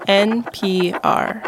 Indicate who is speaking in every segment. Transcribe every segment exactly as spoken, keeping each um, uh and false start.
Speaker 1: N P R.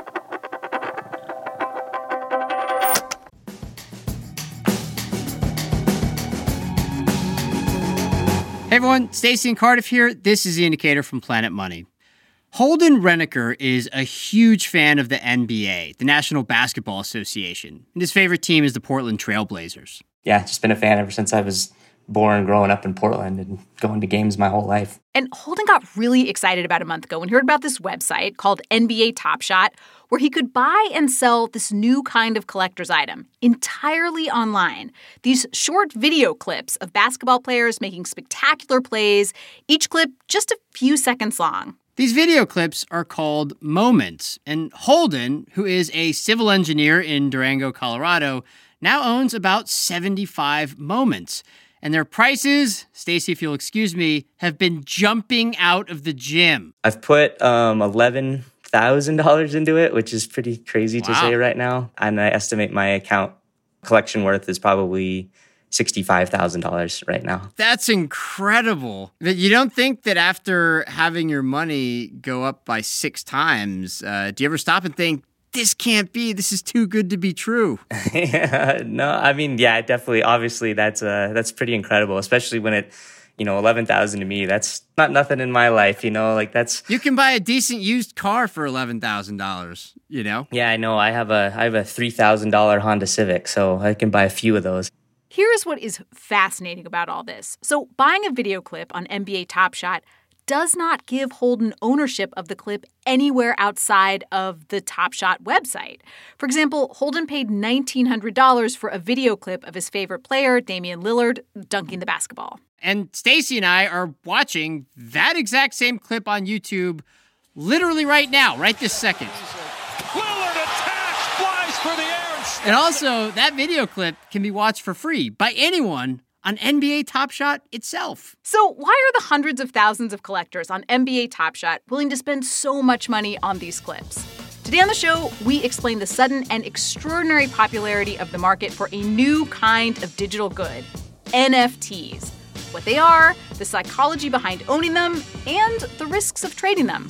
Speaker 2: Hey everyone, Stacey and Cardiff here. This is The Indicator from Planet Money. Holden Reniker is a huge fan of the N B A, the National Basketball Association, and his favorite team is the Portland Trail Blazers.
Speaker 3: Yeah, just been a fan ever since I was born, growing up in Portland and going to games my whole life.
Speaker 4: And Holden got really excited about a month ago when he heard about this website called N B A Top Shot, where he could buy and sell this new kind of collector's item entirely online. These short video clips of basketball players making spectacular plays, each clip just a few seconds long.
Speaker 2: These video clips are called Moments, and Holden, who is a civil engineer in Durango, Colorado, now owns about seventy-five Moments. And their prices, Stacey, if you'll excuse me, have been jumping out of the gym.
Speaker 3: I've put um, eleven thousand dollars into it, which is pretty crazy
Speaker 2: Wow.
Speaker 3: to say right now. And I estimate my account collection worth is probably sixty-five thousand dollars right now.
Speaker 2: That's incredible. That you don't think that after having your money go up by six times, uh, do you ever stop and think, this can't be, this is too good to be true?
Speaker 3: Yeah, no, I mean, yeah, definitely. Obviously, that's uh, that's pretty incredible, especially when it, you know, eleven thousand to me, that's not nothing in my life, you know, like that's.
Speaker 2: You can buy a decent used car for eleven thousand dollars, you know?
Speaker 3: Yeah, I know. I have a I have a three thousand dollars Honda Civic, so I can buy a few of those.
Speaker 4: Here's what is fascinating about all this. So buying a video clip on N B A Top Shot does not give Holden ownership of the clip anywhere outside of the Top Shot website. For example, Holden paid nineteen hundred dollars for a video clip of his favorite player, Damian Lillard, dunking the basketball.
Speaker 2: And Stacey and I are watching that exact same clip on YouTube literally right now, right this second.
Speaker 5: Lillard attacks, flies for the air. And,
Speaker 2: and also, that video clip can be watched for free by anyone on N B A Top Shot itself.
Speaker 4: So why are the hundreds of thousands of collectors on N B A Top Shot willing to spend so much money on these clips? Today on the show, we explain the sudden and extraordinary popularity of the market for a new kind of digital good, N F Ts. What they are, the psychology behind owning them, and the risks of trading them.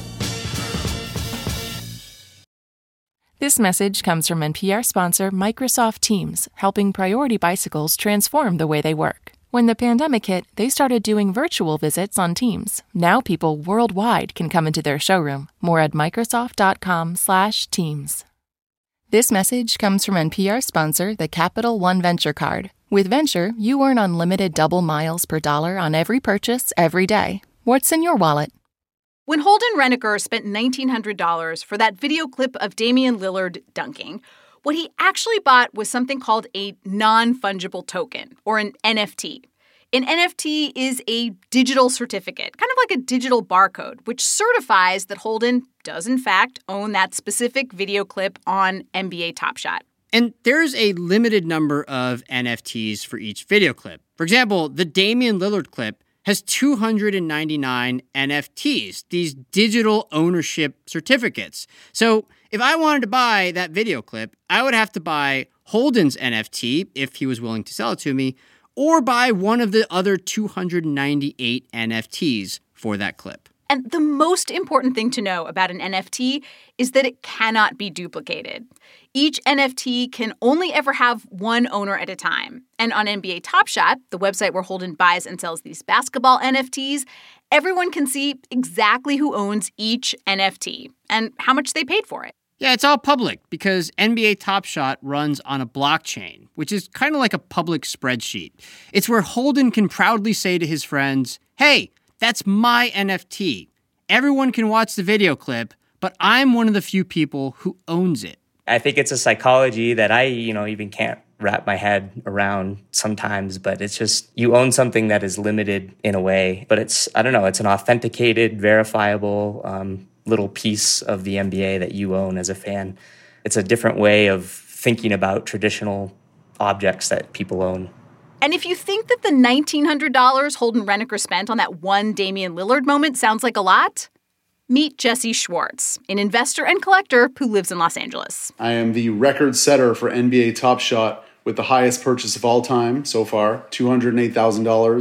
Speaker 1: This message comes from N P R sponsor Microsoft Teams, helping Priority Bicycles transform the way they work. When the pandemic hit, they started doing virtual visits on Teams. Now people worldwide can come into their showroom. More at Microsoft.com slash Teams. This message comes from N P R sponsor, the Capital One Venture Card. With Venture, you earn unlimited double miles per dollar on every purchase every day. What's in your wallet?
Speaker 4: When Holden Reniker spent nineteen hundred dollars for that video clip of Damian Lillard dunking, what he actually bought was something called a non-fungible token, or an N F T. An N F T is a digital certificate, kind of like a digital barcode, which certifies that Holden does in fact own that specific video clip on N B A Top Shot.
Speaker 2: And there's a limited number of N F Ts for each video clip. For example, the Damian Lillard clip has two hundred ninety-nine N F Ts, these digital ownership certificates. So if I wanted to buy that video clip, I would have to buy Holden's N F T, if he was willing to sell it to me, or buy one of the other two hundred ninety-eight N F Ts for that clip.
Speaker 4: And the most important thing to know about an N F T is that it cannot be duplicated. Each N F T can only ever have one owner at a time. And on N B A Top Shot, the website where Holden buys and sells these basketball N F Ts, everyone can see exactly who owns each N F T and how much they paid for it.
Speaker 2: Yeah, it's all public because N B A Top Shot runs on a blockchain, which is kind of like a public spreadsheet. It's where Holden can proudly say to his friends, hey, that's my N F T. Everyone can watch the video clip, but I'm one of the few people who owns it.
Speaker 3: I think it's a psychology that I, you know, even can't wrap my head around sometimes, but it's just, you own something that is limited in a way, but it's, I don't know, it's an authenticated, verifiable um, little piece of the N B A that you own as a fan. It's a different way of thinking about traditional objects that people own.
Speaker 4: And if you think that the nineteen hundred dollars Holden Reniker spent on that one Damian Lillard moment sounds like a lot, meet Jesse Schwartz, an investor and collector who lives in Los Angeles.
Speaker 6: I am the record setter for N B A Top Shot with the highest purchase of all time so far, two hundred eight thousand dollars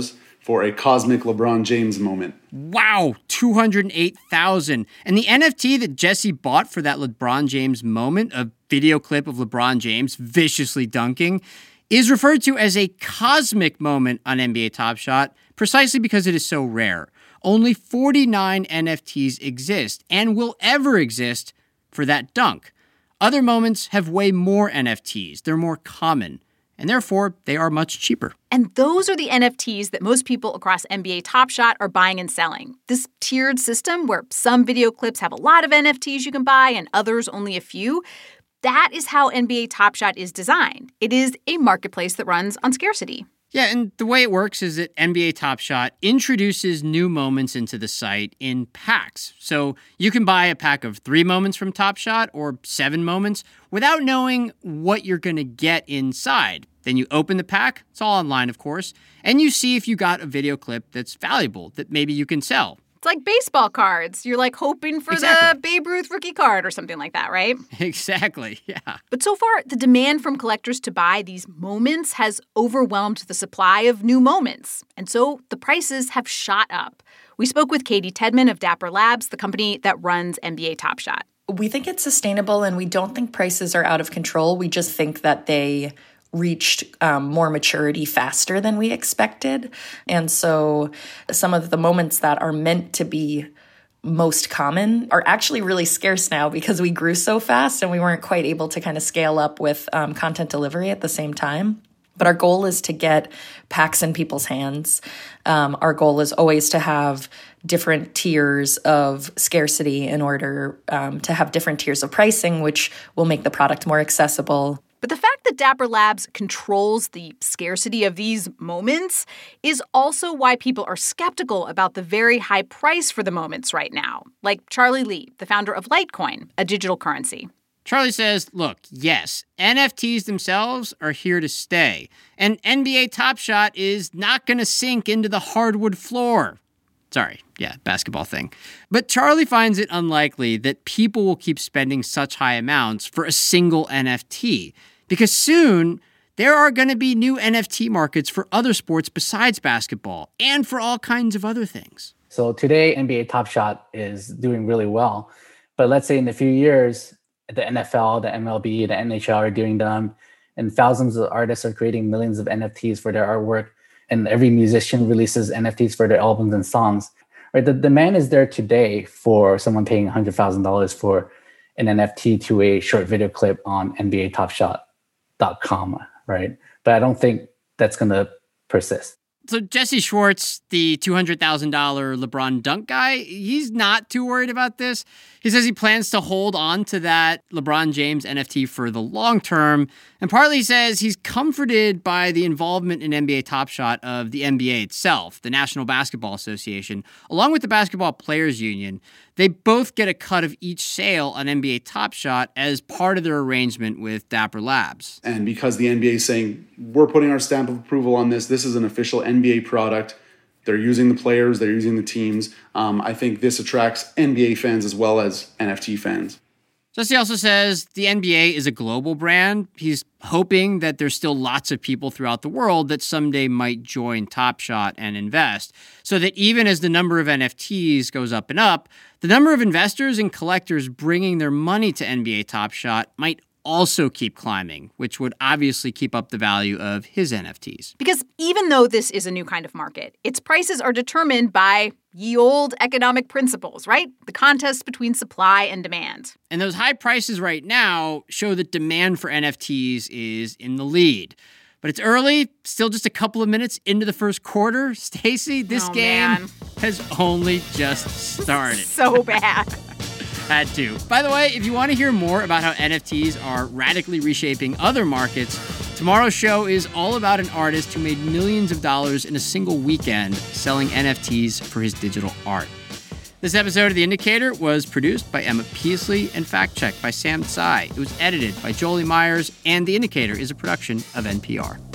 Speaker 6: for a cosmic LeBron James moment.
Speaker 2: Wow, two hundred eight thousand. And the N F T that Jesse bought for that LeBron James moment, a video clip of LeBron James viciously dunking, is referred to as a cosmic moment on N B A Top Shot precisely because it is so rare. Only forty-nine N F Ts exist and will ever exist for that dunk. Other moments have way more N F Ts. They're more common, and therefore they are much cheaper.
Speaker 4: And those are the N F Ts that most people across N B A Top Shot are buying and selling. This tiered system where some video clips have a lot of N F Ts you can buy and others only a few, that is how N B A Top Shot is designed. It is a marketplace that runs on scarcity.
Speaker 2: Yeah, and the way it works is that N B A Top Shot introduces new moments into the site in packs. So you can buy a pack of three moments from Top Shot or seven moments without knowing what you're going to get inside. Then you open the pack, it's all online, of course, and you see if you got a video clip that's valuable, that maybe you can sell.
Speaker 4: It's like baseball cards. You're like hoping for exactly. the Babe Ruth rookie card or something like that, right?
Speaker 2: Exactly, yeah.
Speaker 4: But so far, the demand from collectors to buy these moments has overwhelmed the supply of new moments. And so the prices have shot up. We spoke with Katie Tedman of Dapper Labs, the company that runs N B A Top Shot.
Speaker 7: We think it's sustainable, and we don't think prices are out of control. We just think that they reached um, more maturity faster than we expected. And so some of the moments that are meant to be most common are actually really scarce now because we grew so fast and we weren't quite able to kind of scale up with um, content delivery at the same time. But our goal is to get packs in people's hands. Um, our goal is always to have different tiers of scarcity in order um, to have different tiers of pricing, which will make the product more accessible.
Speaker 4: But the fact that Dapper Labs controls the scarcity of these moments is also why people are skeptical about the very high price for the moments right now, like Charlie Lee, the founder of Litecoin, a digital currency.
Speaker 2: Charlie says, look, yes, N F Ts themselves are here to stay, and N B A Top Shot is not going to sink into the hardwood floor. Sorry, yeah, basketball thing. But Charlie finds it unlikely that people will keep spending such high amounts for a single N F T, because soon there are going to be new N F T markets for other sports besides basketball and for all kinds of other things.
Speaker 8: So today, N B A Top Shot is doing really well. But let's say in a few years, the N F L, the M L B, the N H L are doing them, and thousands of artists are creating millions of N F Ts for their artwork, and every musician releases N F Ts for their albums and songs. Right? The demand is there today for someone paying one hundred thousand dollars for an N F T to a short video clip on N B A Top Shot dot com, right? But I don't think that's going to persist.
Speaker 2: So Jesse Schwartz, the two hundred thousand dollars LeBron dunk guy, he's not too worried about this. He says he plans to hold on to that LeBron James N F T for the long term. And partly says he's comforted by the involvement in N B A Top Shot of the N B A itself, the National Basketball Association, along with the Basketball Players Union. They both get a cut of each sale on N B A Top Shot as part of their arrangement with Dapper Labs.
Speaker 6: And because the N B A is saying, we're putting our stamp of approval on this, this is an official N B A product, they're using the players, they're using the teams, um, I think this attracts N B A fans as well as N F T fans.
Speaker 2: Jesse also says the N B A is a global brand. He's hoping that there's still lots of people throughout the world that someday might join Top Shot and invest, so that even as the number of N F Ts goes up and up, the number of investors and collectors bringing their money to N B A Top Shot might also keep climbing, which would obviously keep up the value of his N F Ts.
Speaker 4: Because even though this is a new kind of market, its prices are determined by ye old economic principles, right? The contest between supply and demand.
Speaker 2: And those high prices right now show that demand for N F Ts is in the lead. But it's early, still just a couple of minutes into the first quarter. Stacey, this
Speaker 4: oh,
Speaker 2: game
Speaker 4: man.
Speaker 2: has only just started.
Speaker 4: So bad.
Speaker 2: Had to. By the way, if you want to hear more about how N F Ts are radically reshaping other markets, tomorrow's show is all about an artist who made millions of dollars in a single weekend selling N F Ts for his digital art. This episode of The Indicator was produced by Emma Peasley and fact-checked by Sam Tsai. It was edited by Jolie Myers, and The Indicator is a production of N P R.